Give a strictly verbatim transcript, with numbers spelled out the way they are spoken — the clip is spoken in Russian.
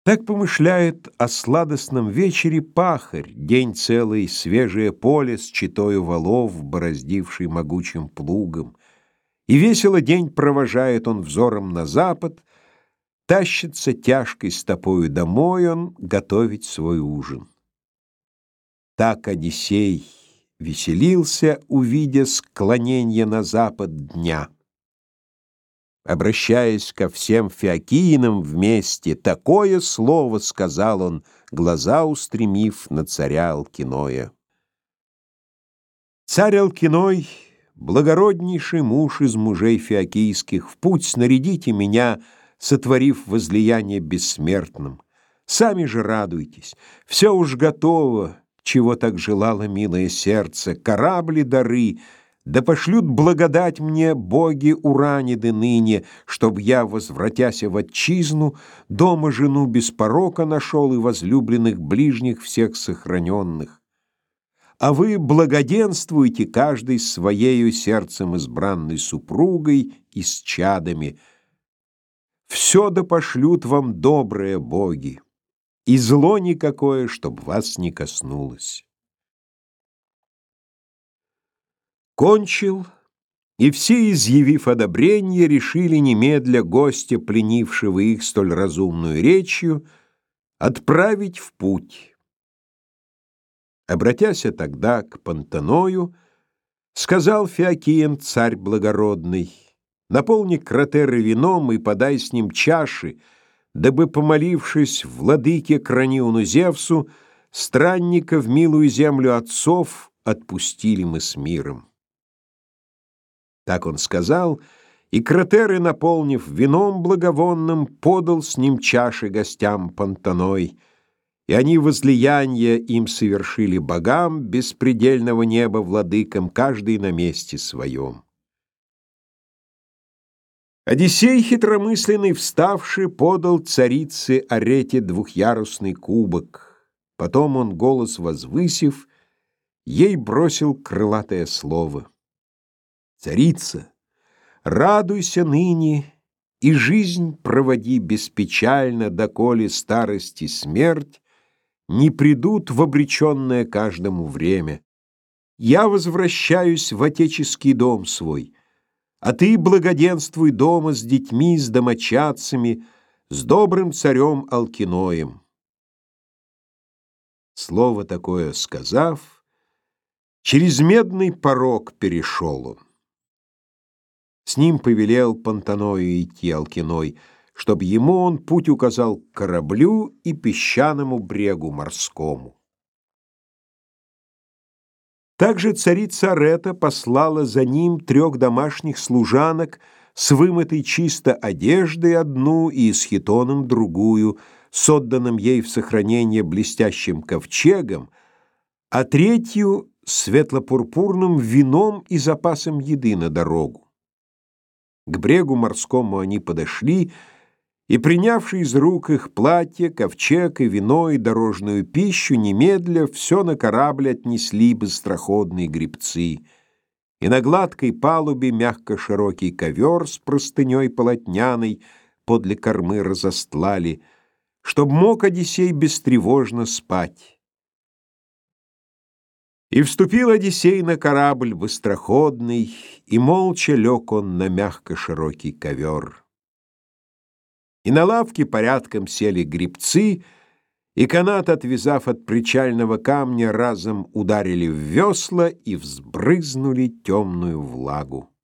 Так помышляет о сладостном вечере пахарь, день целый, свежее поле с читою валов, бороздивший могучим плугом. И весело день провожает он взором на запад, тащится тяжкой стопою домой он готовить свой ужин. Так Одиссей веселился, увидя склоненье на запад дня. Обращаясь ко всем фиокиинам вместе, такое слово сказал он, глаза устремив на царя Алкиноя. Царь Алкиной, благороднейший муж из мужей фиокийских, в путь снарядите меня, сотворив возлияние бессмертным. Сами же радуйтесь, все уж готово, чего так желало милое сердце, корабли дары, да пошлют благодать мне боги Ураниды ныне, чтоб я, возвратясь в отчизну, дома жену без порока нашел и возлюбленных ближних всех сохраненных. А вы благоденствуйте каждый своею сердцем избранной супругой и с чадами. Все да пошлют вам добрые боги, и зло никакое, чтоб вас не коснулось. Кончил, и все, изъявив одобрение, решили немедля гостя, пленившего их столь разумную речью, отправить в путь. Обратясь тогда к Пантеною, сказал Фиокиен царь благородный: наполни кратеры вином и подай с ним чаши, дабы, помолившись владыке Крониону Зевсу, странника в милую землю отцов отпустили мы с миром. Так он сказал, и кратеры, наполнив вином благовонным, подал с ним чаши гостям Пантеной, и они возлияние им совершили богам беспредельного неба владыкам, каждый на месте своем. Одиссей хитромысленный, вставший, подал царице Арете двухъярусный кубок. Потом он, голос возвысив, ей бросил крылатое слово: «Царица, радуйся ныне, и жизнь проводи беспечально, доколе старость и смерть не придут в обреченное каждому время. Я возвращаюсь в отеческий дом свой, а ты благоденствуй дома с детьми, с домочадцами, с добрым царем Алкиноем». Слово такое сказав, через медный порог перешел он. С ним повелел Пантеною идти Алкиной, чтоб ему он путь указал к кораблю и песчаному брегу морскому. Также царица Арета послала за ним трех домашних служанок с вымытой чисто одеждой одну и с хитоном другую, с отданным ей в сохранение блестящим ковчегом, а третью — светло-пурпурным вином и запасом еды на дорогу. К брегу морскому они подошли, и, принявши из рук их платье, ковчег и вино и дорожную пищу, немедля все на корабль отнесли быстроходные гребцы, и на гладкой палубе мягко широкий ковер с простыней полотняной подле кормы разостлали, чтоб мог Одиссей бестревожно спать. И вступил Одиссей на корабль быстроходный, и молча лег он на мягко широкий ковер. И на лавке порядком сели гребцы, и канат, отвязав от причального камня, разом ударили в весла и взбрызнули темную влагу.